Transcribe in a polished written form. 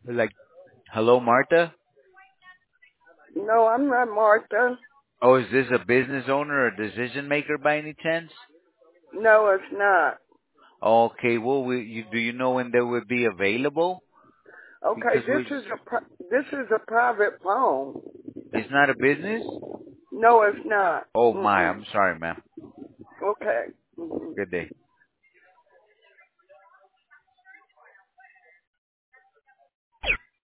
Like, hello, Martha? No, I'm not Martha. Oh, is this a business owner or decision maker by any chance? No, it's not. Okay, well, do you know when they would be available? Okay, Because this is a private phone. it's not a business? No, it's not. Oh my, Mm-mm. I'm sorry, ma'am. Okay. Mm-hmm. Good day.